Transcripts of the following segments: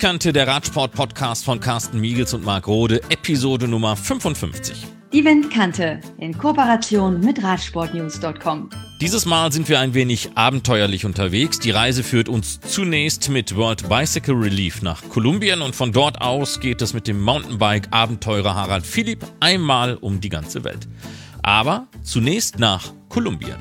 Windkante, der Radsport-Podcast von Carsten Miegels und Marc Rode, Episode Nummer 55. Die Windkante in Kooperation mit Radsportnews.com. Dieses Mal sind wir ein wenig abenteuerlich unterwegs. Die Reise führt uns zunächst mit World Bicycle Relief nach Kolumbien und von dort aus geht es mit dem Mountainbike-Abenteurer Harald Philipp einmal um die ganze Welt. Aber zunächst nach Kolumbien.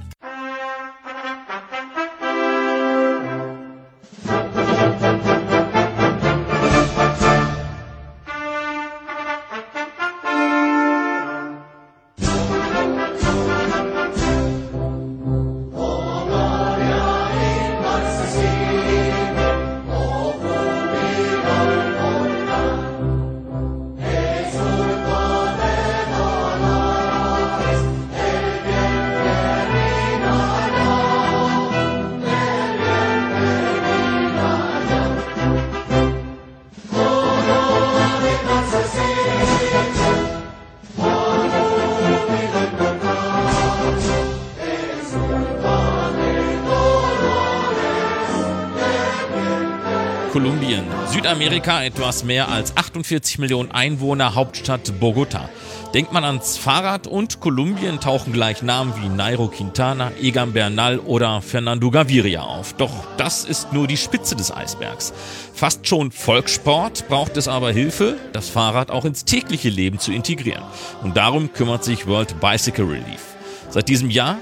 Kolumbien, Südamerika, etwas mehr als 48 Millionen Einwohner, Hauptstadt Bogotá. Denkt man ans Fahrrad und Kolumbien tauchen gleich Namen wie Nairo Quintana, Egan Bernal oder Fernando Gaviria auf. Doch das ist nur die Spitze des Eisbergs. Fast schon Volkssport, braucht es aber Hilfe, das Fahrrad auch ins tägliche Leben zu integrieren. Und darum kümmert sich World Bicycle Relief. Seit diesem Jahr,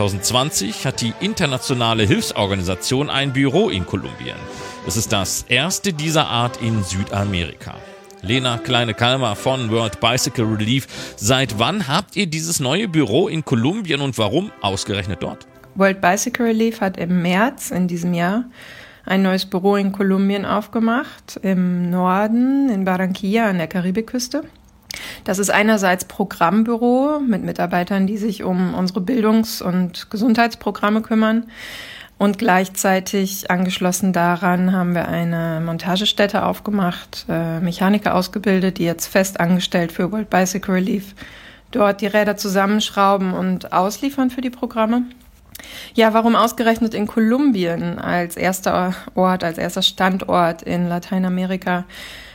2020, hat die internationale Hilfsorganisation ein Büro in Kolumbien. Es ist das erste dieser Art in Südamerika. Lena Kleine-Kalmer von World Bicycle Relief. Seit wann habt ihr dieses neue Büro in Kolumbien und warum ausgerechnet dort? World Bicycle Relief hat im März in diesem Jahr ein neues Büro in Kolumbien aufgemacht, im Norden, in Barranquilla an der Karibikküste. Das ist einerseits Programmbüro mit Mitarbeitern, die sich um unsere Bildungs- und Gesundheitsprogramme kümmern. Und gleichzeitig angeschlossen daran haben wir eine Montagestätte aufgemacht, Mechaniker ausgebildet, die jetzt fest angestellt für World Bicycle Relief dort die Räder zusammenschrauben und ausliefern für die Programme. Ja, warum ausgerechnet in Kolumbien als erster Ort, als erster Standort in Lateinamerika?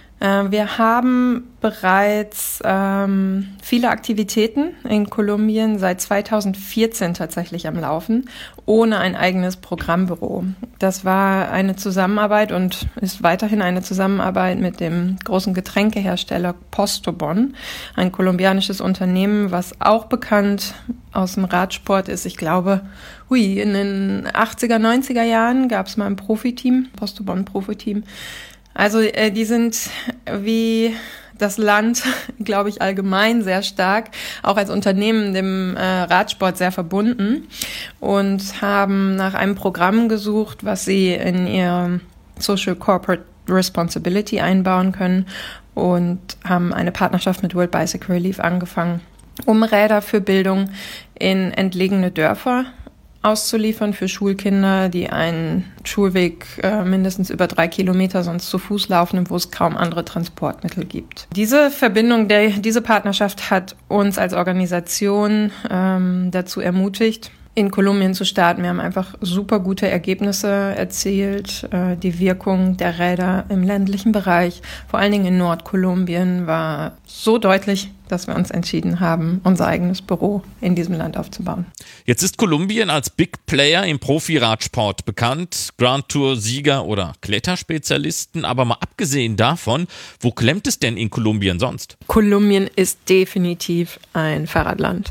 Wir haben bereits viele Aktivitäten in Kolumbien seit 2014 tatsächlich am Laufen, ohne ein eigenes Programmbüro. Das war eine Zusammenarbeit und ist weiterhin eine Zusammenarbeit mit dem großen Getränkehersteller Postobon, ein kolumbianisches Unternehmen, was auch bekannt aus dem Radsport ist. Ich glaube, in den 80er, 90er Jahren gab es mal ein Profiteam, Postobon Profiteam. Also die sind wie das Land, glaube ich, allgemein sehr stark, auch als Unternehmen dem Radsport sehr verbunden und haben nach einem Programm gesucht, was sie in ihr Social Corporate Responsibility einbauen können und haben eine Partnerschaft mit World Bicycle Relief angefangen, um Räder für Bildung in entlegene Dörfer auszuliefern für Schulkinder, die einen Schulweg mindestens über 3 Kilometer sonst zu Fuß laufen und wo es kaum andere Transportmittel gibt. Diese Verbindung, diese Partnerschaft hat uns als Organisation dazu ermutigt, in Kolumbien zu starten. Wir haben einfach super gute Ergebnisse erzielt. Die Wirkung der Räder im ländlichen Bereich, vor allen Dingen in Nordkolumbien, war so deutlich, dass wir uns entschieden haben, unser eigenes Büro in diesem Land aufzubauen. Jetzt ist Kolumbien als Big Player im Profi-Radsport bekannt, Grand Tour-Sieger oder Kletterspezialisten, aber mal abgesehen davon, wo klemmt es denn in Kolumbien sonst? Kolumbien ist definitiv ein Fahrradland.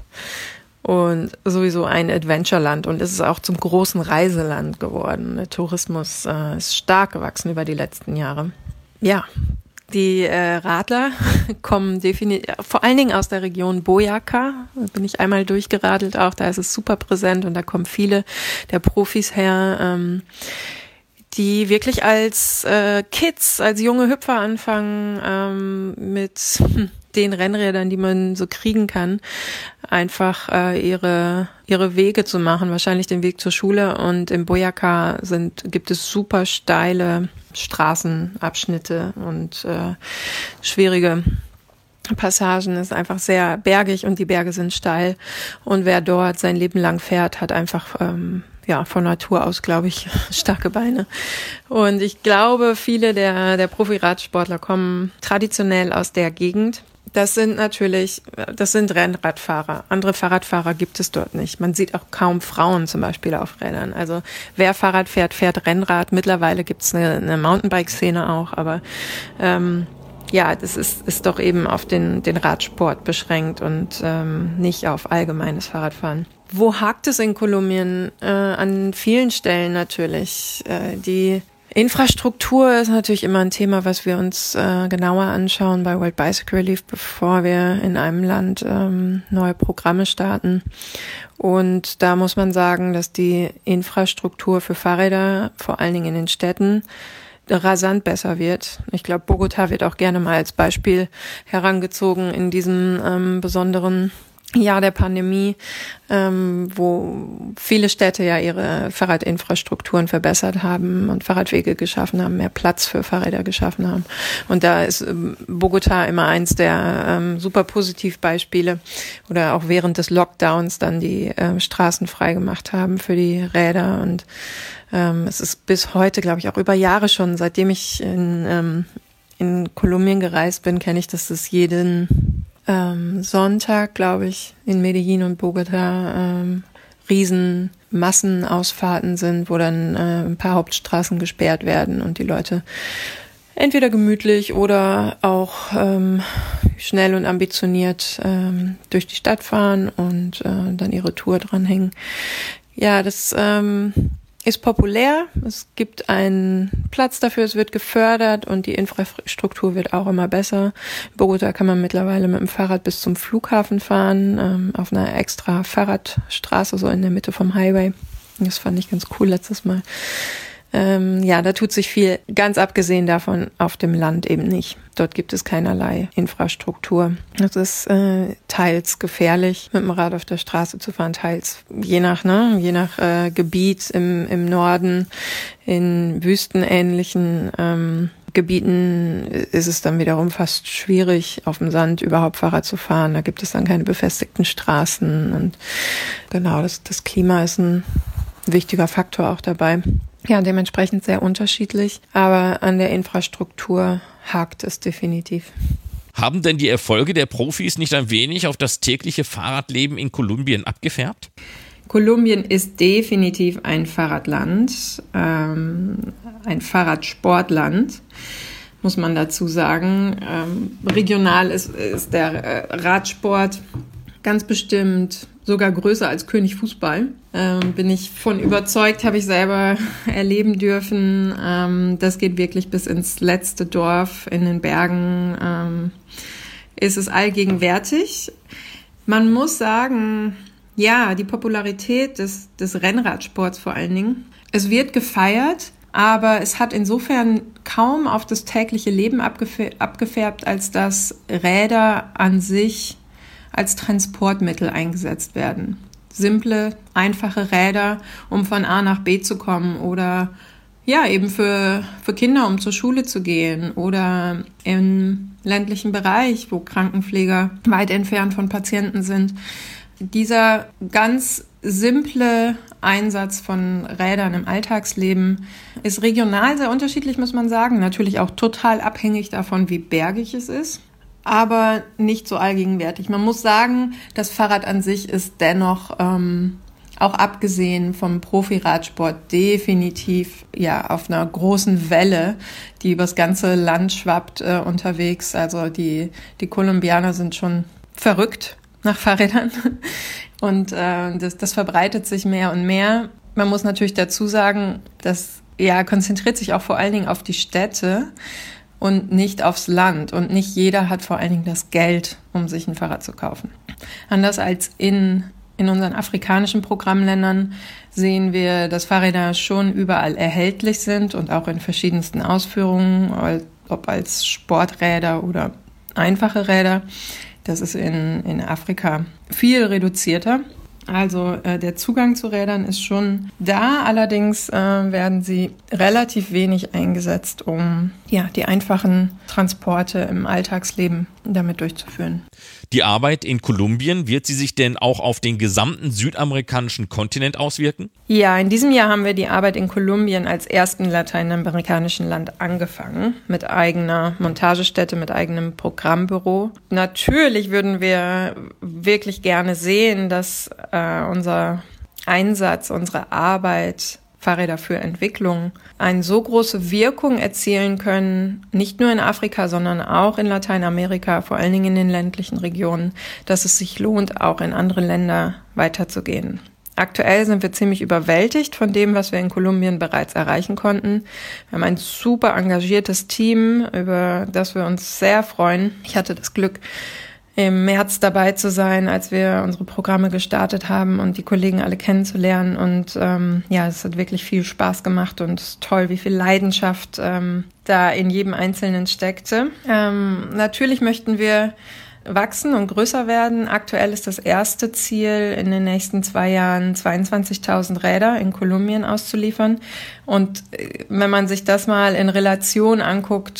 Und sowieso ein Adventureland und es ist auch zum großen Reiseland geworden. Der Tourismus ist stark gewachsen über die letzten Jahre. Ja, die Radler kommen definitiv, vor allen Dingen aus der Region Boyacá. Da bin ich einmal durchgeradelt auch, da ist es super präsent und da kommen viele der Profis her, die wirklich als Kids, als junge Hüpfer anfangen, mit den Rennrädern, die man so kriegen kann, einfach ihre Wege zu machen, wahrscheinlich den Weg zur Schule. Und in Boyacá gibt es super steile Straßenabschnitte und schwierige Passagen. Es ist einfach sehr bergig und die Berge sind steil. Und wer dort sein Leben lang fährt, hat einfach von Natur aus, glaube ich, starke Beine. Und ich glaube, viele der Profi-Radsportler kommen traditionell aus der Gegend. Das sind Rennradfahrer. Andere Fahrradfahrer gibt es dort nicht. Man sieht auch kaum Frauen zum Beispiel auf Rädern. Also wer Fahrrad fährt, fährt Rennrad. Mittlerweile gibt es eine Mountainbike-Szene auch, aber das ist doch eben auf den Radsport beschränkt und nicht auf allgemeines Fahrradfahren. Wo hakt es in Kolumbien? An vielen Stellen natürlich. Die Infrastruktur ist natürlich immer ein Thema, was wir uns genauer anschauen bei World Bicycle Relief, bevor wir in einem Land neue Programme starten. Und da muss man sagen, dass die Infrastruktur für Fahrräder, vor allen Dingen in den Städten, rasant besser wird. Ich glaube, Bogota wird auch gerne mal als Beispiel herangezogen in diesem besonderen Jahr der Pandemie, wo viele Städte ja ihre Fahrradinfrastrukturen verbessert haben und Fahrradwege geschaffen haben, mehr Platz für Fahrräder geschaffen haben. Und da ist Bogota immer eins der super Positivbeispiele, oder auch während des Lockdowns dann die Straßen frei gemacht haben für die Räder. Und es ist bis heute, glaube ich, auch über Jahre schon, seitdem ich in Kolumbien gereist bin, kenne ich, dass es jeden Sonntag, glaube ich, in Medellin und Bogota riesen Massenausfahrten sind, wo dann ein paar Hauptstraßen gesperrt werden und die Leute entweder gemütlich oder auch schnell und ambitioniert durch die Stadt fahren und dann ihre Tour dranhängen. Ja, das ist populär. Es gibt einen Platz dafür, es wird gefördert und die Infrastruktur wird auch immer besser. In Bogota kann man mittlerweile mit dem Fahrrad bis zum Flughafen fahren, auf einer extra Fahrradstraße, so in der Mitte vom Highway. Das fand ich ganz cool letztes Mal. Da tut sich viel, ganz abgesehen davon auf dem Land eben nicht. Dort gibt es keinerlei Infrastruktur. Es ist teils gefährlich, mit dem Rad auf der Straße zu fahren, teils je nach Gebiet im Norden, in wüstenähnlichen Gebieten ist es dann wiederum fast schwierig, auf dem Sand überhaupt Fahrrad zu fahren. Da gibt es dann keine befestigten Straßen und genau, das Klima ist ein wichtiger Faktor auch dabei. Ja, dementsprechend sehr unterschiedlich, aber an der Infrastruktur hakt es definitiv. Haben denn die Erfolge der Profis nicht ein wenig auf das tägliche Fahrradleben in Kolumbien abgefärbt? Kolumbien ist definitiv ein Fahrradland, ein Fahrradsportland, muss man dazu sagen. Regional ist der Radsport ganz bestimmt sogar größer als König Fußball. Bin ich von überzeugt, habe ich selber erleben dürfen. Das geht wirklich bis ins letzte Dorf in den Bergen. Ist es allgegenwärtig. Man muss sagen, ja, die Popularität des Rennradsports vor allen Dingen. Es wird gefeiert, aber es hat insofern kaum auf das tägliche Leben abgefärbt, als dass Räder an sich als Transportmittel eingesetzt werden. Simple, einfache Räder, um von A nach B zu kommen oder ja, eben für Kinder, um zur Schule zu gehen oder im ländlichen Bereich, wo Krankenpfleger weit entfernt von Patienten sind. Dieser ganz simple Einsatz von Rädern im Alltagsleben ist regional sehr unterschiedlich, muss man sagen. Natürlich auch total abhängig davon, wie bergig es ist, aber nicht so allgegenwärtig. Man muss sagen, das Fahrrad an sich ist dennoch, auch abgesehen vom Profi-Radsport, definitiv ja auf einer großen Welle, die übers ganze Land schwappt, unterwegs. Also die Kolumbianer sind schon verrückt nach Fahrrädern und das verbreitet sich mehr und mehr. Man muss natürlich dazu sagen, das konzentriert sich auch vor allen Dingen auf die Städte und nicht aufs Land. Und nicht jeder hat vor allen Dingen das Geld, um sich ein Fahrrad zu kaufen. Anders als in unseren afrikanischen Programmländern sehen wir, dass Fahrräder schon überall erhältlich sind und auch in verschiedensten Ausführungen, ob als Sporträder oder einfache Räder. Das ist in Afrika viel reduzierter. Also der Zugang zu Rädern ist schon da, allerdings werden sie relativ wenig eingesetzt, um die einfachen Transporte im Alltagsleben damit durchzuführen. Die Arbeit in Kolumbien, wird sie sich denn auch auf den gesamten südamerikanischen Kontinent auswirken? Ja, in diesem Jahr haben wir die Arbeit in Kolumbien als ersten lateinamerikanischen Land angefangen, mit eigener Montagestätte, mit eigenem Programmbüro. Natürlich würden wir wirklich gerne sehen, dass unser Einsatz, unsere Arbeit, Fahrräder für Entwicklung, eine so große Wirkung erzielen können, nicht nur in Afrika, sondern auch in Lateinamerika, vor allen Dingen in den ländlichen Regionen, dass es sich lohnt, auch in andere Länder weiterzugehen. Aktuell sind wir ziemlich überwältigt von dem, was wir in Kolumbien bereits erreichen konnten. Wir haben ein super engagiertes Team, über das wir uns sehr freuen. Ich hatte das Glück, im März dabei zu sein, als wir unsere Programme gestartet haben und die Kollegen alle kennenzulernen. Und es hat wirklich viel Spaß gemacht und toll, wie viel Leidenschaft da in jedem Einzelnen steckte. Natürlich möchten wir wachsen und größer werden. Aktuell ist das erste Ziel, in den nächsten 2 Jahren 22.000 Räder in Kolumbien auszuliefern. Und wenn man sich das mal in Relation anguckt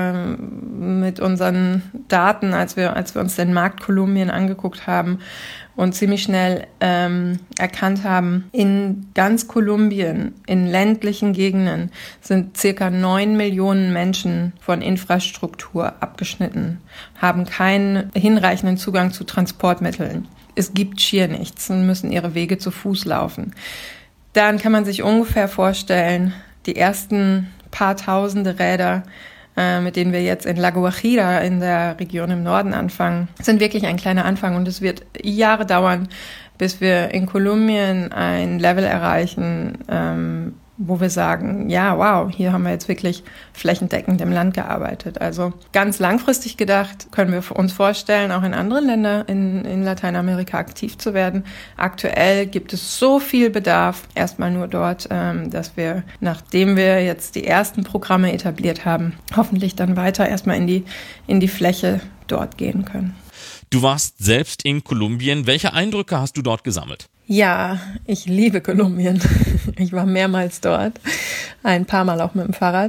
mit unseren Daten, als wir uns den Markt Kolumbien angeguckt haben und ziemlich schnell erkannt haben, in ganz Kolumbien, in ländlichen Gegenden, sind circa 9 Millionen Menschen von Infrastruktur abgeschnitten, haben keinen hinreichenden Zugang zu Transportmitteln. Es gibt schier nichts und müssen ihre Wege zu Fuß laufen. Dann kann man sich ungefähr vorstellen, die ersten paar tausende Räder, mit denen wir jetzt in La Guajira in der Region im Norden anfangen, sind wirklich ein kleiner Anfang und es wird Jahre dauern, bis wir in Kolumbien ein Level erreichen, wo wir sagen, ja, wow, hier haben wir jetzt wirklich flächendeckend im Land gearbeitet. Also ganz langfristig gedacht können wir uns vorstellen, auch in anderen Ländern in Lateinamerika aktiv zu werden. Aktuell gibt es so viel Bedarf, erstmal nur dort, dass wir, nachdem wir jetzt die ersten Programme etabliert haben, hoffentlich dann weiter erstmal in die Fläche dort gehen können. Du warst selbst in Kolumbien. Welche Eindrücke hast du dort gesammelt? Ja, ich liebe Kolumbien. Ich war mehrmals dort, ein paar Mal auch mit dem Fahrrad.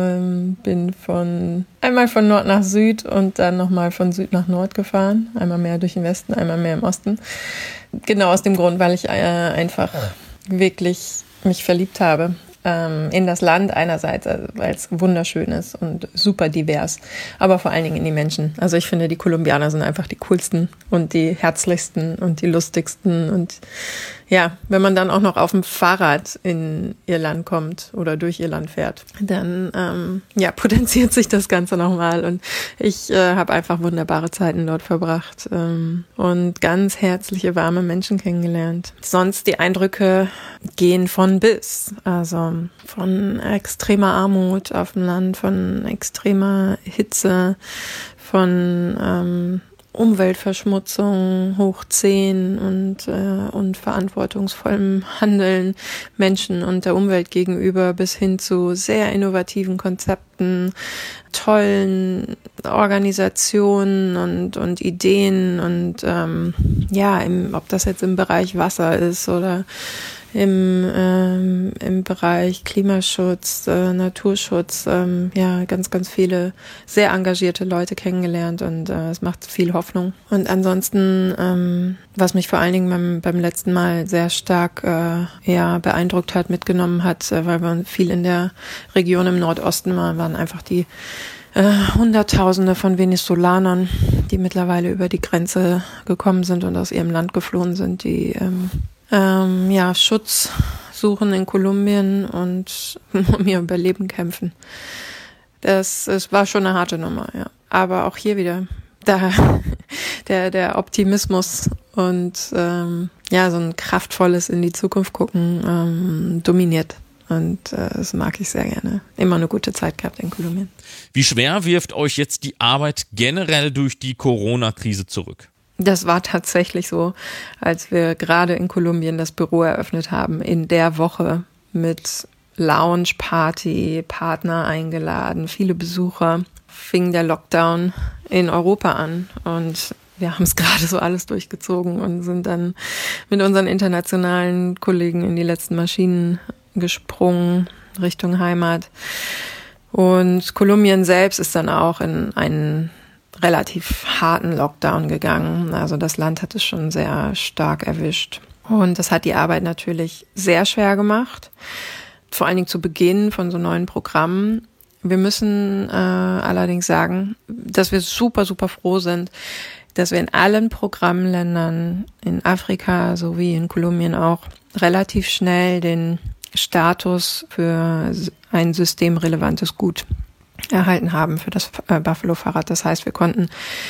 Bin einmal von Nord nach Süd und dann nochmal von Süd nach Nord gefahren. Einmal mehr durch den Westen, einmal mehr im Osten. Genau aus dem Grund, weil ich einfach wirklich mich verliebt habe in das Land einerseits, weil es wunderschön ist und super divers, aber vor allen Dingen in die Menschen. Also ich finde, die Kolumbianer sind einfach die coolsten und die herzlichsten und die lustigsten und ja, wenn man dann auch noch auf dem Fahrrad in ihr Land kommt oder durch ihr Land fährt, dann potenziert sich das Ganze nochmal und ich habe einfach wunderbare Zeiten dort verbracht und ganz herzliche, warme Menschen kennengelernt. Sonst die Eindrücke gehen von bis, also von extremer Armut auf dem Land, von extremer Hitze, von Umweltverschmutzung hoch 10 und verantwortungsvollem Handeln Menschen und der Umwelt gegenüber bis hin zu sehr innovativen Konzepten, tollen Organisationen und Ideen und ob das jetzt im Bereich Wasser ist oder im Bereich Klimaschutz, Naturschutz, ganz, ganz viele sehr engagierte Leute kennengelernt und es macht viel Hoffnung. Und ansonsten, was mich vor allen Dingen beim letzten Mal sehr stark beeindruckt hat, mitgenommen hat, weil wir viel in der Region im Nordosten waren einfach die Hunderttausende von Venezolanern, die mittlerweile über die Grenze gekommen sind und aus ihrem Land geflohen sind, die Schutz suchen in Kolumbien und um ihr Überleben kämpfen. Es war schon eine harte Nummer, ja. Aber auch hier wieder der Optimismus und so ein kraftvolles in die Zukunft gucken dominiert. Und das mag ich sehr gerne. Immer eine gute Zeit gehabt in Kolumbien. Wie schwer wirft euch jetzt die Arbeit generell durch die Corona-Krise zurück? Das war tatsächlich so, als wir gerade in Kolumbien das Büro eröffnet haben, in der Woche mit Lounge-Party, Partner eingeladen, viele Besucher, fing der Lockdown in Europa an und wir haben es gerade so alles durchgezogen und sind dann mit unseren internationalen Kollegen in die letzten Maschinen gesprungen Richtung Heimat. Und Kolumbien selbst ist dann auch in einen relativ harten Lockdown gegangen. Also das Land hat es schon sehr stark erwischt. Und das hat die Arbeit natürlich sehr schwer gemacht. Vor allen Dingen zu Beginn von so neuen Programmen. Wir müssen allerdings sagen, dass wir super, super froh sind, dass wir in allen Programmländern in Afrika sowie in Kolumbien auch relativ schnell den Status für ein systemrelevantes Gut erhalten haben für das Buffalo-Fahrrad. Das heißt, wir konnten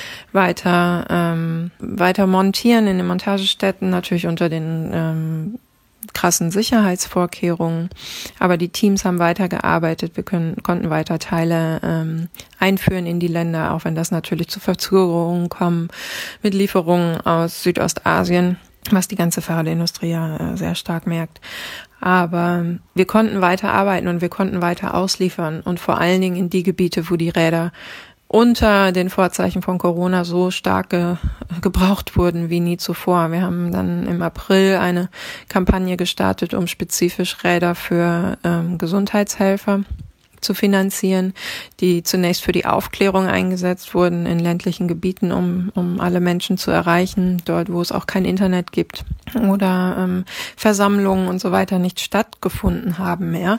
weiter montieren in den Montagestätten, natürlich unter den krassen Sicherheitsvorkehrungen, aber die Teams haben weitergearbeitet, wir konnten weiter Teile einführen in die Länder, auch wenn das natürlich zu Verzögerungen kommt mit Lieferungen aus Südostasien, was die ganze Fahrradindustrie ja sehr stark merkt. Aber wir konnten weiter arbeiten und wir konnten weiter ausliefern und vor allen Dingen in die Gebiete, wo die Räder unter den Vorzeichen von Corona so stark gebraucht wurden wie nie zuvor. Wir haben dann im April eine Kampagne gestartet, um spezifisch Räder für Gesundheitshelfer zu finanzieren, die zunächst für die Aufklärung eingesetzt wurden in ländlichen Gebieten, um alle Menschen zu erreichen, dort wo es auch kein Internet gibt oder Versammlungen und so weiter nicht stattgefunden haben mehr,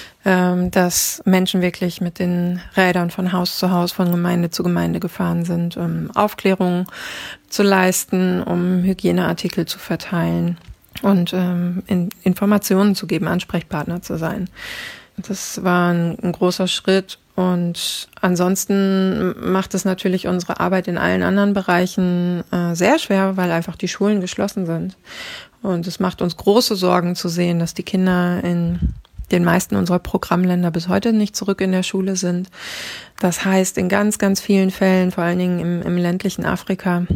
dass Menschen wirklich mit den Rädern von Haus zu Haus, von Gemeinde zu Gemeinde gefahren sind, um Aufklärung zu leisten, um Hygieneartikel zu verteilen und Informationen zu geben, Ansprechpartner zu sein. Das war ein großer Schritt und ansonsten macht es natürlich unsere Arbeit in allen anderen Bereichen sehr schwer, weil einfach die Schulen geschlossen sind. Und es macht uns große Sorgen zu sehen, dass die Kinder in den meisten unserer Programmländer bis heute nicht zurück in der Schule sind. Das heißt, in ganz, ganz vielen Fällen, vor allen Dingen im ländlichen Afrika,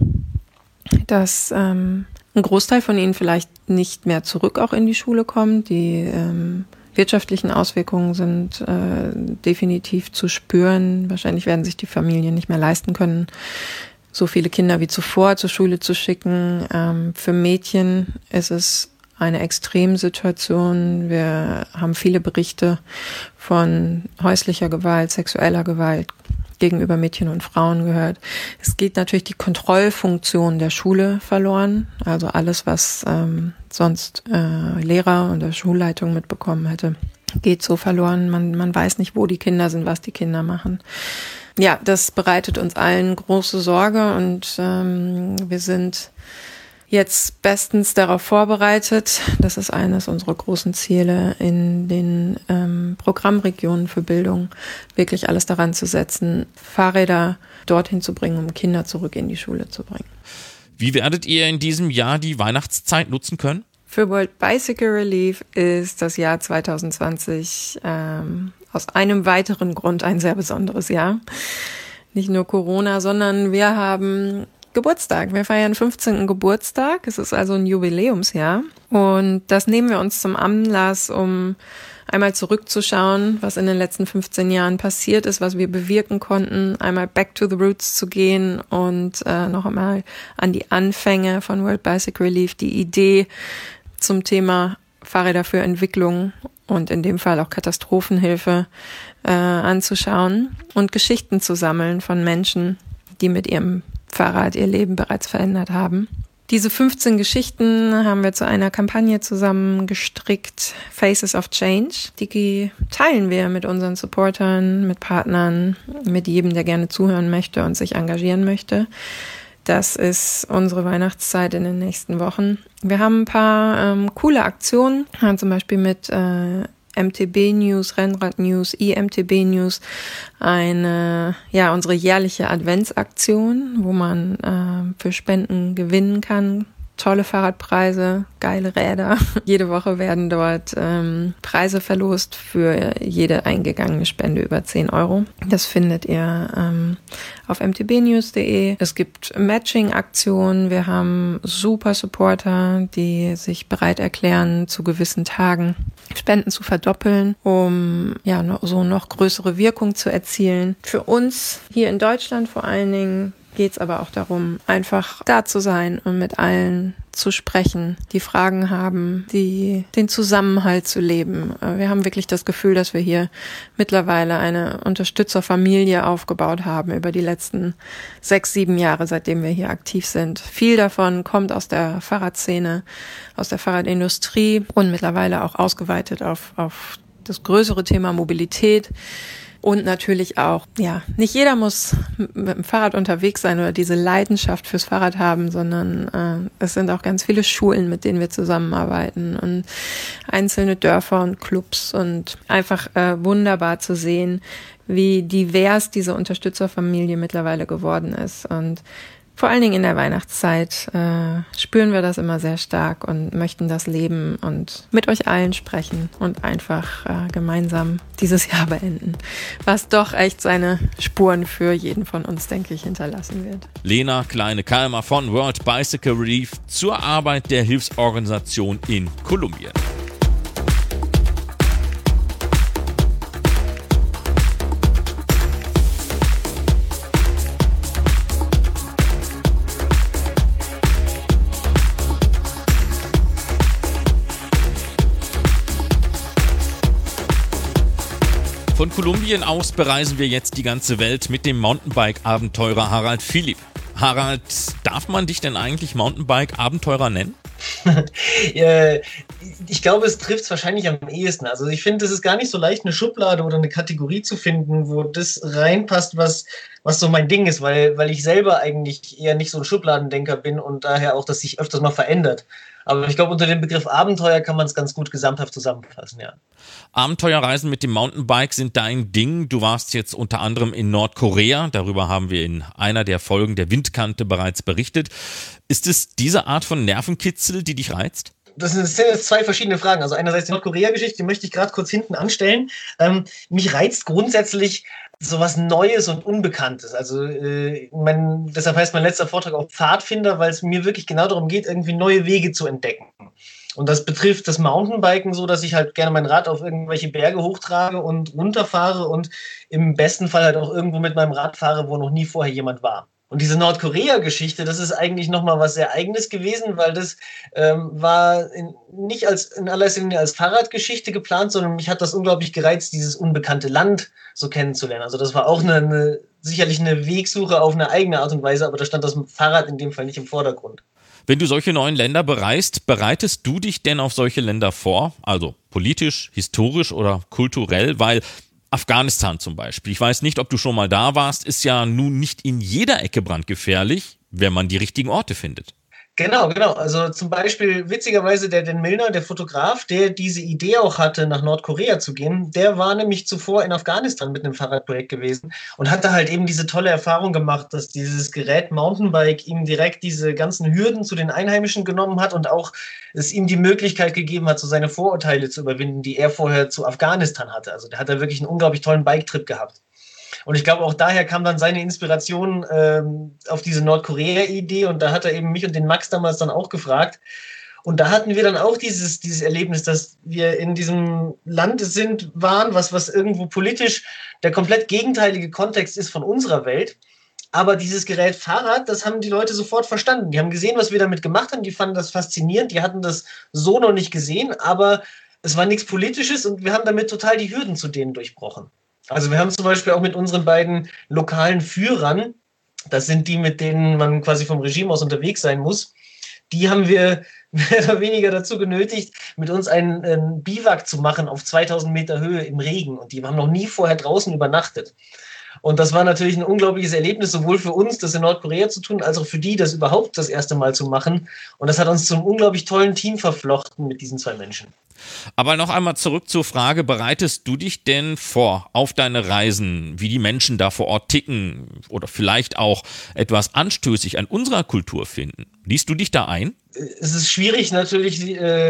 dass ein Großteil von ihnen vielleicht nicht mehr zurück auch in die Schule kommt. Die wirtschaftlichen Auswirkungen sind definitiv zu spüren. Wahrscheinlich werden sich die Familien nicht mehr leisten können, so viele Kinder wie zuvor zur Schule zu schicken. Für Mädchen ist es eine Extremsituation. Wir haben viele Berichte von häuslicher Gewalt, sexueller Gewalt gegenüber Mädchen und Frauen gehört. Es geht natürlich die Kontrollfunktion der Schule verloren. Also alles, was sonst Lehrer und der Schulleitung mitbekommen hätte, geht so verloren. Man weiß nicht, wo die Kinder sind, was die Kinder machen. Ja, das bereitet uns allen große Sorge und wir sind jetzt bestens darauf vorbereitet. Das ist eines unserer großen Ziele in den Programmregionen für Bildung, wirklich alles daran zu setzen, Fahrräder dorthin zu bringen, um Kinder zurück in die Schule zu bringen. Wie werdet ihr in diesem Jahr die Weihnachtszeit nutzen können? Für World Bicycle Relief ist das Jahr 2020 aus einem weiteren Grund ein sehr besonderes Jahr. Nicht nur Corona, sondern wir haben Geburtstag. Wir feiern 15. Geburtstag. Es ist also ein Jubiläumsjahr. Und das nehmen wir uns zum Anlass, um einmal zurückzuschauen, was in den letzten 15 Jahren passiert ist, was wir bewirken konnten, einmal back to the roots zu gehen und noch einmal an die Anfänge von World Bicycle Relief, die Idee zum Thema Fahrräder für Entwicklung und in dem Fall auch Katastrophenhilfe anzuschauen und Geschichten zu sammeln von Menschen, die mit ihrem Fahrrad ihr Leben bereits verändert haben. Diese 15 Geschichten haben wir zu einer Kampagne zusammen gestrickt, Faces of Change. Die teilen wir mit unseren Supportern, mit Partnern, mit jedem, der gerne zuhören möchte und sich engagieren möchte. Das ist unsere Weihnachtszeit in den nächsten Wochen. Wir haben ein paar coole Aktionen, zum Beispiel mit MTB News, Rennrad News, IMTB News, unsere jährliche Adventsaktion, wo man für Spenden gewinnen kann. Tolle Fahrradpreise, geile Räder. Jede Woche werden dort Preise verlost für jede eingegangene Spende über 10 €. Das findet ihr auf mtbnews.de. Es gibt Matching-Aktionen. Wir haben super Supporter, die sich bereit erklären, zu gewissen Tagen Spenden zu verdoppeln, um so noch größere Wirkung zu erzielen. Für uns hier in Deutschland vor allen Dingen geht es aber auch darum, einfach da zu sein und mit allen zu sprechen, die Fragen haben, die den Zusammenhalt zu leben. Wir haben wirklich das Gefühl, dass wir hier mittlerweile eine Unterstützerfamilie aufgebaut haben über die letzten 6, 7 Jahre, seitdem wir hier aktiv sind. Viel davon kommt aus der Fahrradszene, aus der Fahrradindustrie und mittlerweile auch ausgeweitet auf das größere Thema Mobilität. Und natürlich auch, nicht jeder muss mit dem Fahrrad unterwegs sein oder diese Leidenschaft fürs Fahrrad haben, sondern es sind auch ganz viele Schulen, mit denen wir zusammenarbeiten und einzelne Dörfer und Clubs und einfach wunderbar zu sehen, wie divers diese Unterstützerfamilie mittlerweile geworden ist. Und vor allen Dingen in der Weihnachtszeit spüren wir das immer sehr stark und möchten das leben und mit euch allen sprechen und einfach gemeinsam dieses Jahr beenden, was doch echt seine Spuren für jeden von uns, denke ich, hinterlassen wird. Lena Kleine-Kalmer von World Bicycle Relief zur Arbeit der Hilfsorganisation in Kolumbien. Von Kolumbien aus bereisen wir jetzt die ganze Welt mit dem Mountainbike-Abenteurer Harald Philipp. Harald, darf man dich denn eigentlich Mountainbike-Abenteurer nennen? Ich glaube, es trifft es wahrscheinlich am ehesten. Also ich finde, es ist gar nicht so leicht, eine Schublade oder eine Kategorie zu finden, wo das reinpasst, was so mein Ding ist, weil ich selber eigentlich eher nicht so ein Schubladendenker bin und daher auch, dass sich öfters mal verändert. Aber ich glaube, unter dem Begriff Abenteuer kann man es ganz gut gesamthaft zusammenfassen, ja. Abenteuerreisen mit dem Mountainbike sind dein Ding. Du warst jetzt unter anderem in Nordkorea. Darüber haben wir in einer der Folgen der Windkante bereits berichtet. Ist es diese Art von Nervenkitzel, die dich reizt? Das sind jetzt 2 verschiedine Fragen. Also einerseits die Nordkorea-Geschichte, die möchte ich gerade kurz hinten anstellen. Mich reizt grundsätzlich sowas Neues und Unbekanntes. Also deshalb heißt mein letzter Vortrag auch Pfadfinder, weil es mir wirklich genau darum geht, irgendwie neue Wege zu entdecken. Und das betrifft das Mountainbiken so, dass ich halt gerne mein Rad auf irgendwelche Berge hochtrage und runterfahre und im besten Fall halt auch irgendwo mit meinem Rad fahre, wo noch nie vorher jemand war. Und diese Nordkorea-Geschichte, das ist eigentlich nochmal was sehr Eigenes gewesen, weil das war nicht in allererster Linie als Fahrradgeschichte geplant, sondern mich hat das unglaublich gereizt, dieses unbekannte Land so kennenzulernen. Also das war auch sicherlich eine Wegsuche auf eine eigene Art und Weise, aber da stand das Fahrrad in dem Fall nicht im Vordergrund. Wenn du solche neuen Länder bereist, bereitest du dich denn auf solche Länder vor? Also politisch, historisch oder kulturell? Weil Afghanistan zum Beispiel, ich weiß nicht, ob du schon mal da warst, ist ja nun nicht in jeder Ecke brandgefährlich, wenn man die richtigen Orte findet. Genau. Also zum Beispiel witzigerweise der Dan Milner, der Fotograf, der diese Idee auch hatte, nach Nordkorea zu gehen, der war nämlich zuvor in Afghanistan mit einem Fahrradprojekt gewesen und hatte halt eben diese tolle Erfahrung gemacht, dass dieses Gerät Mountainbike ihm direkt diese ganzen Hürden zu den Einheimischen genommen hat und auch es ihm die Möglichkeit gegeben hat, so seine Vorurteile zu überwinden, die er vorher zu Afghanistan hatte. Also der hat da wirklich einen unglaublich tollen Bike-Trip gehabt. Und ich glaube, auch daher kam dann seine Inspiration auf diese Nordkorea-Idee. Und da hat er eben mich und den Max damals dann auch gefragt. Und da hatten wir dann auch dieses Erlebnis, dass wir in diesem Land waren, was irgendwo politisch der komplett gegenteilige Kontext ist von unserer Welt. Aber dieses Gerät Fahrrad, das haben die Leute sofort verstanden. Die haben gesehen, was wir damit gemacht haben. Die fanden das faszinierend. Die hatten das so noch nicht gesehen. Aber es war nichts Politisches und wir haben damit total die Hürden zu denen durchbrochen. Also wir haben zum Beispiel auch mit unseren beiden lokalen Führern, das sind die, mit denen man quasi vom Regime aus unterwegs sein muss, die haben wir mehr oder weniger dazu genötigt, mit uns einen Biwak zu machen auf 2000 Meter Höhe im Regen. Und die haben noch nie vorher draußen übernachtet. Und das war natürlich ein unglaubliches Erlebnis, sowohl für uns, das in Nordkorea zu tun, als auch für die, das überhaupt das erste Mal zu machen. Und das hat uns zum unglaublich tollen Team verflochten mit diesen 2 Menschen. Aber noch einmal zurück zur Frage, bereitest du dich denn vor auf deine Reisen, wie die Menschen da vor Ort ticken oder vielleicht auch etwas anstößig an unserer Kultur finden? Liest du dich da ein? Es ist schwierig natürlich,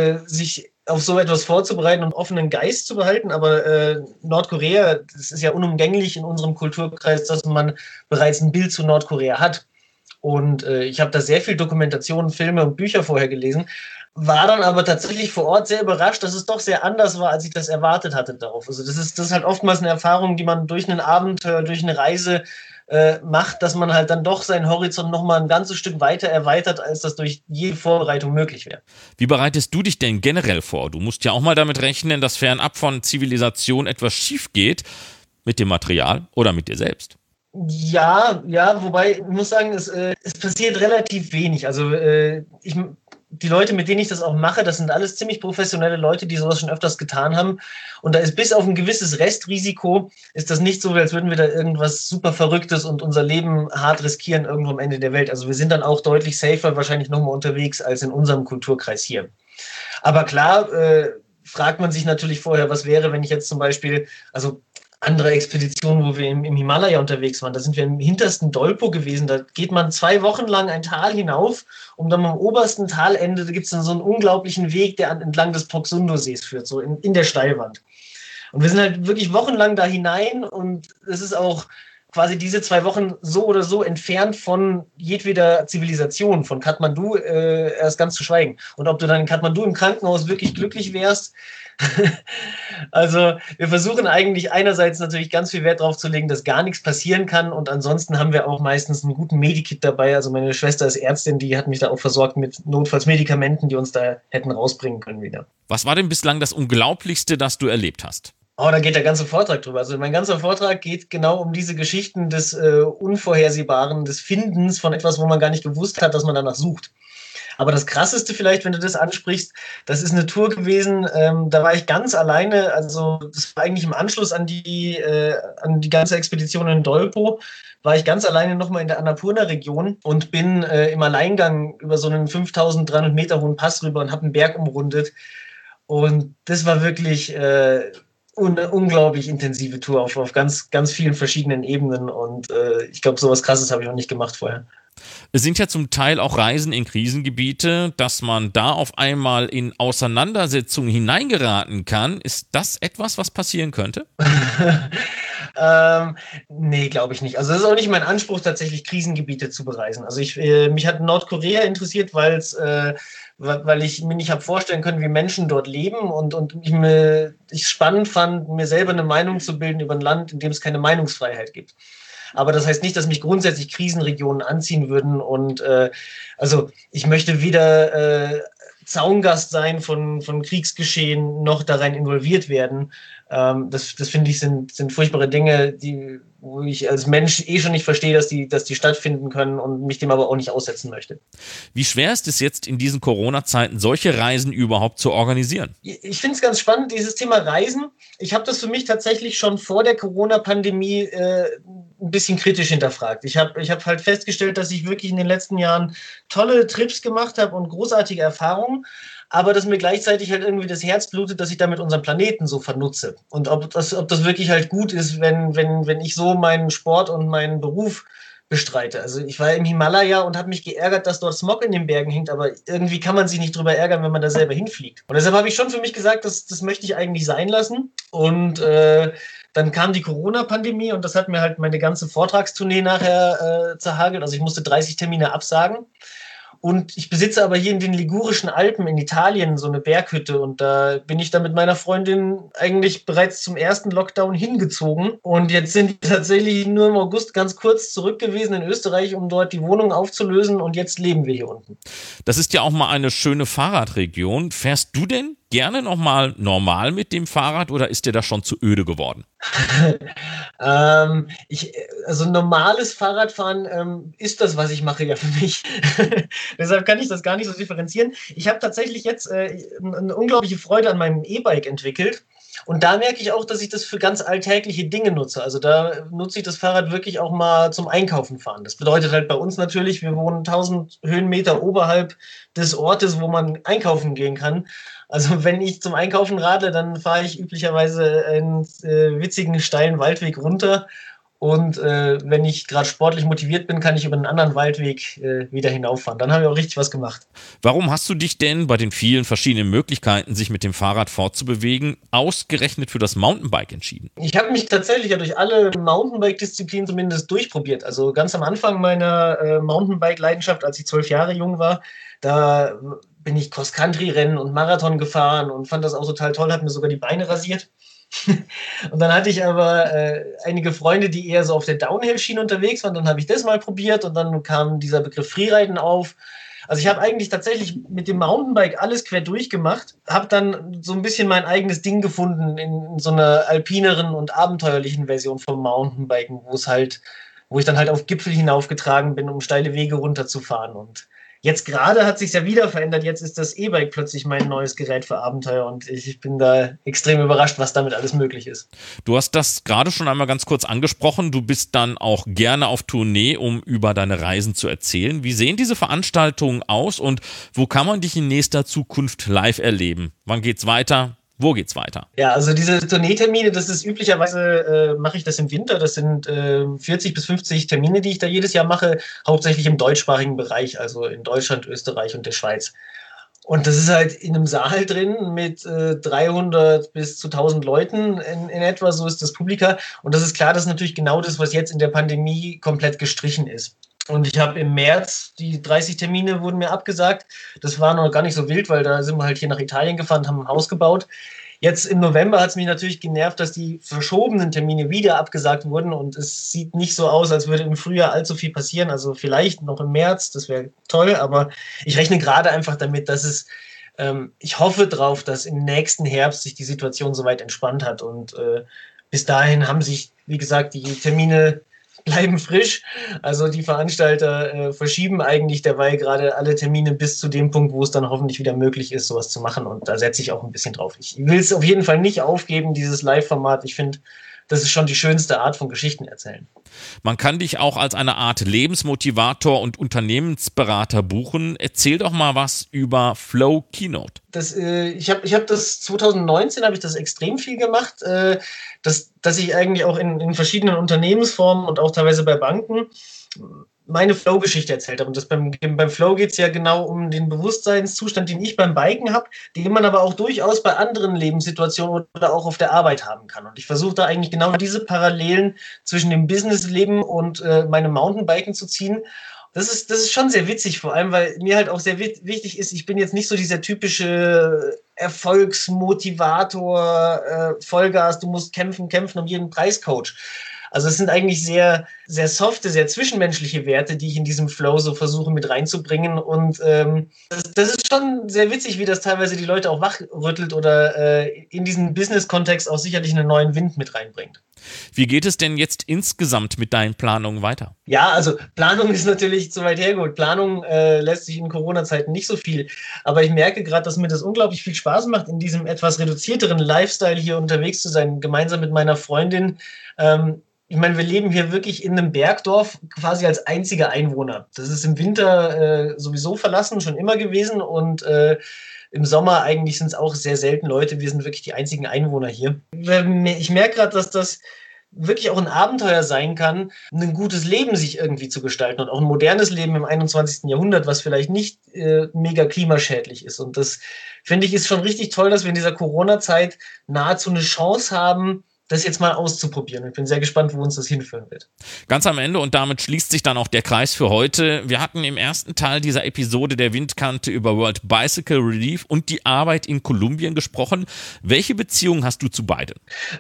sich auf so etwas vorzubereiten und offenen Geist zu behalten, aber Nordkorea, das ist ja unumgänglich in unserem Kulturkreis, dass man bereits ein Bild zu Nordkorea hat. Und ich habe da sehr viel Dokumentation, Filme und Bücher vorher gelesen, war dann aber tatsächlich vor Ort sehr überrascht, dass es doch sehr anders war, als ich das erwartet hatte darauf. Also das ist halt oftmals eine Erfahrung, die man durch einen Abenteuer, durch eine Reise macht, dass man halt dann doch seinen Horizont nochmal ein ganzes Stück weiter erweitert, als das durch jede Vorbereitung möglich wäre. Wie bereitest du dich denn generell vor? Du musst ja auch mal damit rechnen, dass fernab von Zivilisation etwas schief geht mit dem Material oder mit dir selbst. Ja, wobei ich muss sagen, es passiert relativ wenig. Also die Leute, mit denen ich das auch mache, das sind alles ziemlich professionelle Leute, die sowas schon öfters getan haben. Und da ist bis auf ein gewisses Restrisiko, ist das nicht so, als würden wir da irgendwas super Verrücktes und unser Leben hart riskieren irgendwo am Ende der Welt. Also wir sind dann auch deutlich safer wahrscheinlich nochmal unterwegs als in unserem Kulturkreis hier. Aber klar, fragt man sich natürlich vorher, was wäre, wenn ich jetzt zum Beispiel, also andere Expeditionen, wo wir im Himalaya unterwegs waren, da sind wir im hintersten Dolpo gewesen, da geht man 2 Wochen lang ein Tal hinauf, um dann am obersten Talende, da gibt es dann so einen unglaublichen Weg, der entlang des Poksundo-Sees führt, so in der Steilwand. Und wir sind halt wirklich wochenlang da hinein und es ist auch quasi diese 2 Wochen so oder so entfernt von jedweder Zivilisation, von Kathmandu erst ganz zu schweigen. Und ob du dann in Kathmandu im Krankenhaus wirklich glücklich wärst, also wir versuchen eigentlich einerseits natürlich ganz viel Wert darauf zu legen, dass gar nichts passieren kann und ansonsten haben wir auch meistens einen guten Medikit dabei. Also meine Schwester ist Ärztin, die hat mich da auch versorgt mit Notfallsmedikamenten, die uns da hätten rausbringen können wieder. Was war denn bislang das Unglaublichste, das du erlebt hast? Oh, da geht der ganze Vortrag drüber. Also mein ganzer Vortrag geht genau um diese Geschichten des Unvorhersehbaren, des Findens von etwas, wo man gar nicht gewusst hat, dass man danach sucht. Aber das Krasseste vielleicht, wenn du das ansprichst, das ist eine Tour gewesen, da war ich ganz alleine, also das war eigentlich im Anschluss an die ganze Expedition in Dolpo, war ich ganz alleine nochmal in der Annapurna-Region und bin im Alleingang über so einen 5300 Meter hohen Pass rüber und habe einen Berg umrundet. Und das war wirklich eine unglaublich intensive Tour auf ganz, ganz vielen verschiedenen Ebenen. Und ich glaube, sowas Krasses habe ich noch nicht gemacht vorher. Es sind ja zum Teil auch Reisen in Krisengebiete, dass man da auf einmal in Auseinandersetzungen hineingeraten kann. Ist das etwas, was passieren könnte? Nee, glaube ich nicht. Also das ist auch nicht mein Anspruch, tatsächlich Krisengebiete zu bereisen. Also mich hat Nordkorea interessiert, weil ich mir nicht habe vorstellen können, wie Menschen dort leben und ich spannend fand, mir selber eine Meinung zu bilden über ein Land, in dem es keine Meinungsfreiheit gibt. Aber das heißt nicht, dass mich grundsätzlich Krisenregionen anziehen würden. Und also ich möchte weder Zaungast sein von Kriegsgeschehen noch darin involviert werden. Das finde ich sind furchtbare Dinge, wo ich als Mensch schon nicht verstehe, dass die stattfinden können und mich dem aber auch nicht aussetzen möchte. Wie schwer ist es jetzt in diesen Corona-Zeiten, solche Reisen überhaupt zu organisieren? Ich finde es ganz spannend, dieses Thema Reisen. Ich habe das für mich tatsächlich schon vor der Corona-Pandemie ein bisschen kritisch hinterfragt. Ich hab halt festgestellt, dass ich wirklich in den letzten Jahren tolle Trips gemacht habe und großartige Erfahrungen, aber dass mir gleichzeitig halt irgendwie das Herz blutet, dass ich damit unseren Planeten so vernutze. Und ob das wirklich halt gut ist, wenn ich so meinen Sport und meinen Beruf bestreite. Also ich war im Himalaya und habe mich geärgert, dass dort Smog in den Bergen hängt, aber irgendwie kann man sich nicht drüber ärgern, wenn man da selber hinfliegt. Und deshalb habe ich schon für mich gesagt, das möchte ich eigentlich sein lassen. Und dann kam die Corona-Pandemie und das hat mir halt meine ganze Vortragstournee nachher zerhagelt. Also ich musste 30 Termine absagen. Und ich besitze aber hier in den Ligurischen Alpen in Italien so eine Berghütte und da bin ich dann mit meiner Freundin eigentlich bereits zum ersten Lockdown hingezogen und jetzt sind wir tatsächlich nur im August ganz kurz zurück gewesen in Österreich, um dort die Wohnung aufzulösen und jetzt leben wir hier unten. Das ist ja auch mal eine schöne Fahrradregion. Fährst du denn gerne nochmal normal mit dem Fahrrad oder ist dir das schon zu öde geworden? Also normales Fahrradfahren ist das, was ich mache ja für mich. Deshalb kann ich das gar nicht so differenzieren. Ich habe tatsächlich jetzt eine unglaubliche Freude an meinem E-Bike entwickelt. Und da merke ich auch, dass ich das für ganz alltägliche Dinge nutze. Also da nutze ich das Fahrrad wirklich auch mal zum Einkaufen fahren. Das bedeutet halt bei uns natürlich, wir wohnen 1000 Höhenmeter oberhalb des Ortes, wo man einkaufen gehen kann. Also wenn ich zum Einkaufen radle, dann fahre ich üblicherweise einen witzigen, steilen Waldweg runter. Und wenn ich gerade sportlich motiviert bin, kann ich über einen anderen Waldweg wieder hinauffahren. Dann haben wir auch richtig was gemacht. Warum hast du dich denn bei den vielen verschiedenen Möglichkeiten, sich mit dem Fahrrad fortzubewegen, ausgerechnet für das Mountainbike entschieden? Ich habe mich tatsächlich ja durch alle Mountainbike-Disziplinen zumindest durchprobiert. Also ganz am Anfang meiner Mountainbike-Leidenschaft, als ich 12 Jahre jung war, da bin ich Cross-Country-Rennen und Marathon gefahren und fand das auch total toll, habe mir sogar die Beine rasiert. Und dann hatte ich aber einige Freunde, die eher so auf der Downhill-Schiene unterwegs waren. Dann habe ich das mal probiert und dann kam dieser Begriff Freeriden auf. Also ich habe eigentlich tatsächlich mit dem Mountainbike alles quer durchgemacht, habe dann so ein bisschen mein eigenes Ding gefunden in so einer alpineren und abenteuerlichen Version vom Mountainbiken, wo ich dann halt auf Gipfel hinaufgetragen bin, um steile Wege runterzufahren. Und jetzt gerade hat sich ja wieder verändert. Jetzt ist das E-Bike plötzlich mein neues Gerät für Abenteuer und ich bin da extrem überrascht, was damit alles möglich ist. Du hast das gerade schon einmal ganz kurz angesprochen. Du bist dann auch gerne auf Tournee, um über deine Reisen zu erzählen. Wie sehen diese Veranstaltungen aus und wo kann man dich in nächster Zukunft live erleben? Wann geht's weiter? Wo geht's weiter? Ja, also diese Tourneetermine, das ist üblicherweise, mache ich das im Winter. Das sind 40 bis 50 Termine, die ich da jedes Jahr mache, hauptsächlich im deutschsprachigen Bereich, also in Deutschland, Österreich und der Schweiz. Und das ist halt in einem Saal drin mit 300 bis zu 1000 Leuten in etwa, so ist das Publika. Und das ist klar, das ist natürlich genau das, was jetzt in der Pandemie komplett gestrichen ist. Und ich habe im März, die 30 Termine wurden mir abgesagt. Das war noch gar nicht so wild, weil da sind wir halt hier nach Italien gefahren, haben ein Haus gebaut. Jetzt im November hat es mich natürlich genervt, dass die verschobenen Termine wieder abgesagt wurden und es sieht nicht so aus, als würde im Frühjahr allzu viel passieren. Also vielleicht noch im März, das wäre toll, aber ich rechne gerade einfach damit, dass ich hoffe drauf, dass im nächsten Herbst sich die Situation soweit entspannt hat und bis dahin haben sich, wie gesagt, die Termine bleiben frisch. Also die Veranstalter verschieben eigentlich derweil gerade alle Termine bis zu dem Punkt, wo es dann hoffentlich wieder möglich ist, sowas zu machen. Und da setze ich auch ein bisschen drauf. Ich will es auf jeden Fall nicht aufgeben, dieses Live-Format. Ich finde, das ist schon die schönste Art von Geschichten erzählen. Man kann dich auch als eine Art Lebensmotivator und Unternehmensberater buchen. Erzähl doch mal was über Flow Keynote. Ich hab das 2019 habe ich das extrem viel gemacht, dass ich eigentlich auch in verschiedenen Unternehmensformen und auch teilweise bei Banken meine Flow-Geschichte erzählt habe. Und beim Flow geht es ja genau um den Bewusstseinszustand, den ich beim Biken habe, den man aber auch durchaus bei anderen Lebenssituationen oder auch auf der Arbeit haben kann. Und ich versuche da eigentlich genau diese Parallelen zwischen dem Businessleben und meinem Mountainbiken zu ziehen. Das ist schon sehr witzig, vor allem, weil mir halt auch sehr wichtig ist, ich bin jetzt nicht so dieser typische Erfolgsmotivator, Vollgas, du musst kämpfen um jeden Preis Coach. Also es sind eigentlich sehr, sehr softe, sehr zwischenmenschliche Werte, die ich in diesem Flow so versuche mit reinzubringen. Und das ist schon sehr witzig, wie das teilweise die Leute auch wachrüttelt oder in diesen Business-Kontext auch sicherlich einen neuen Wind mit reinbringt. Wie geht es denn jetzt insgesamt mit deinen Planungen weiter? Ja, also Planung ist natürlich zu weit hergeholt. Planung lässt sich in Corona-Zeiten nicht so viel. Aber ich merke gerade, dass mir das unglaublich viel Spaß macht, in diesem etwas reduzierteren Lifestyle hier unterwegs zu sein, gemeinsam mit meiner Freundin. Ich meine, wir leben hier wirklich in einem Bergdorf quasi als einziger Einwohner. Das ist im Winter sowieso verlassen, schon immer gewesen und im Sommer eigentlich sind es auch sehr selten Leute. Wir sind wirklich die einzigen Einwohner hier. Ich merke gerade, dass das wirklich auch ein Abenteuer sein kann, ein gutes Leben sich irgendwie zu gestalten und auch ein modernes Leben im 21. Jahrhundert, was vielleicht nicht mega klimaschädlich ist. Und das, finde ich, ist schon richtig toll, dass wir in dieser Corona-Zeit nahezu eine Chance haben, das jetzt mal auszuprobieren. Ich bin sehr gespannt, wo uns das hinführen wird. Ganz am Ende, und damit schließt sich dann auch der Kreis für heute. Wir hatten im ersten Teil dieser Episode der Windkante über World Bicycle Relief und die Arbeit in Kolumbien gesprochen. Welche Beziehung hast du zu beiden?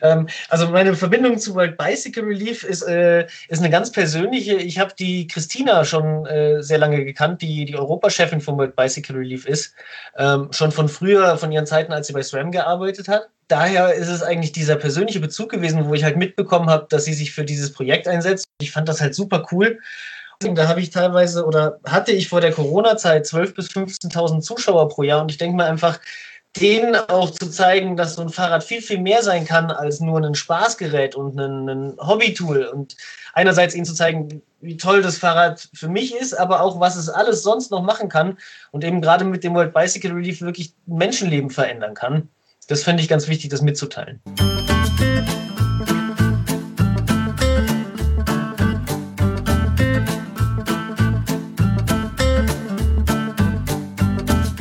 Also meine Verbindung zu World Bicycle Relief ist eine ganz persönliche. Ich habe die Christina schon sehr lange gekannt, die Europachefin von World Bicycle Relief ist. Schon von früher, von ihren Zeiten, als sie bei SRAM gearbeitet hat. Daher ist es eigentlich dieser persönliche Bezug gewesen, wo ich halt mitbekommen habe, dass sie sich für dieses Projekt einsetzt. Ich fand das halt super cool. Da habe ich teilweise oder hatte ich vor der Corona-Zeit 12.000 bis 15.000 Zuschauer pro Jahr und ich denke mir einfach, denen auch zu zeigen, dass so ein Fahrrad viel, viel mehr sein kann als nur ein Spaßgerät und ein Hobbytool und einerseits ihnen zu zeigen, wie toll das Fahrrad für mich ist, aber auch, was es alles sonst noch machen kann und eben gerade mit dem World Bicycle Relief wirklich ein Menschenleben verändern kann. Das fände ich ganz wichtig, das mitzuteilen.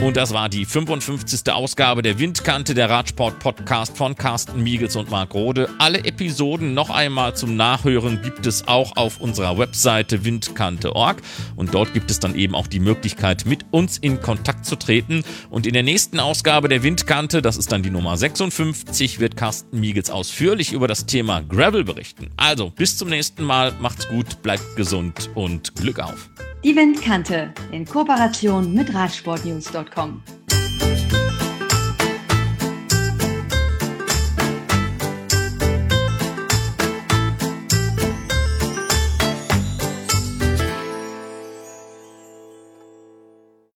Und das war die 55. Ausgabe der Windkante, der Radsport-Podcast von Carsten Miegels und Marc Rode. Alle Episoden noch einmal zum Nachhören gibt es auch auf unserer Webseite windkante.org. Und dort gibt es dann eben auch die Möglichkeit, mit uns in Kontakt zu treten. Und in der nächsten Ausgabe der Windkante, das ist dann die Nummer 56, wird Carsten Miegels ausführlich über das Thema Gravel berichten. Also, bis zum nächsten Mal. Macht's gut, bleibt gesund und Glück auf. Die Windkante in Kooperation mit Radsportnews.com.